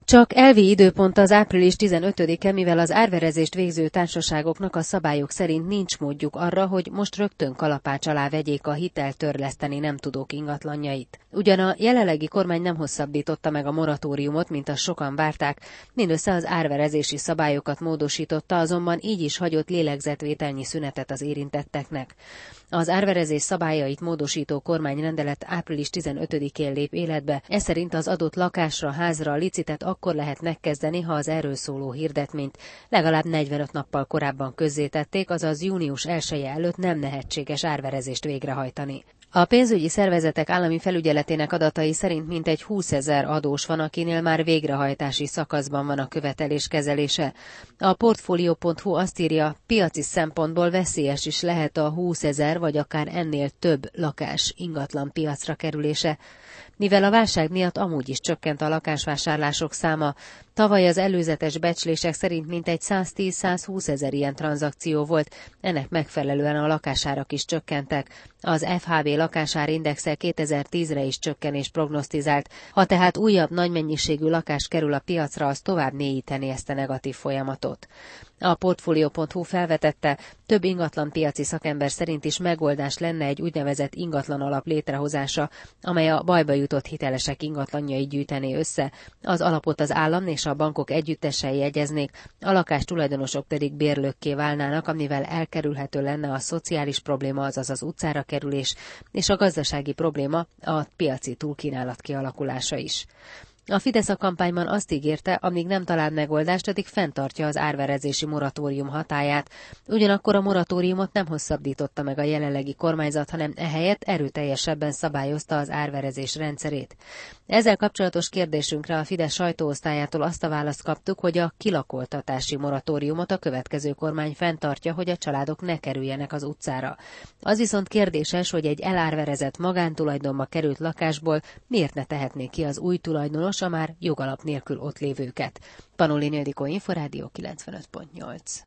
Csak elvi időpont az április 15-e, mivel az árverezést végző társaságoknak a szabályok szerint nincs módjuk arra, hogy most rögtön kalapács alá vegyék a hiteltörleszteni nem tudók ingatlanjait. Ugyan a jelenlegi kormány nem hosszabbította meg a moratóriumot, mint azt sokan várták, mindössze az árverezési szabályokat módosította, azonban így is hagyott lélegzetvételnyi szünetet az érintetteknek. Az árverezés szabályait módosító kormányrendelet április 15-én lép életbe, ez szerint az adott lakásra, házra licitet akkor lehet megkezdeni, ha az erről szóló hirdetményt legalább 45 nappal korábban közzétették, azaz június 1-je előtt nem lehetséges árverezést végrehajtani. A pénzügyi szervezetek állami felügyeletének adatai szerint mintegy 20 000 adós van, akinél már végrehajtási szakaszban van a követelés kezelése. A Portfolio.hu azt írja, piaci szempontból veszélyes is lehet a 20 000 vagy akár ennél több lakás ingatlan piacra kerülése. Mivel a válság miatt amúgy is csökkent a lakásvásárlások száma, tavaly az előzetes becslések szerint mintegy 110-120 000 ilyen tranzakció volt, ennek megfelelően a lakásárak is csökkentek. Az FHV lakásárindexe 2010-re is csökkenést prognosztizált, ha tehát újabb nagy mennyiségű lakás kerül a piacra, az tovább mélyíteni ezt a negatív folyamatot. A Portfolio.hu felvetette, több ingatlanpiaci szakember szerint is megoldás lenne egy úgynevezett ingatlan alap létrehozása, amely a bajba jutott hitelesek ingatlanjait gyűjtené össze, az alapot az állam és a bankok együttesen jegyeznék, a lakástulajdonosok pedig bérlőkké válnának, amivel elkerülhető lenne a szociális probléma, azaz az utcára kerülés, és a gazdasági probléma, a piaci túlkínálat kialakulása is. A Fidesz a kampányban azt ígérte, amíg nem talál megoldást, addig fenntartja az árverezési moratórium hatályát. Ugyanakkor a moratóriumot nem hosszabbította meg a jelenlegi kormányzat, hanem ehelyett erőteljesebben szabályozta az árverezés rendszerét. Ezzel kapcsolatos kérdésünkre a Fidesz sajtóosztályától azt a választ kaptuk, hogy a kilakoltatási moratóriumot a következő kormány fenntartja, hogy a családok ne kerüljenek az utcára. Az viszont kérdéses, hogy egy elárverezett magántulajdonba került lakásból miért ne tehetné ki az új tulajdonos a már jogalap nélkül ott lévőket. Panolini Ildikó, Inforádió 95.8.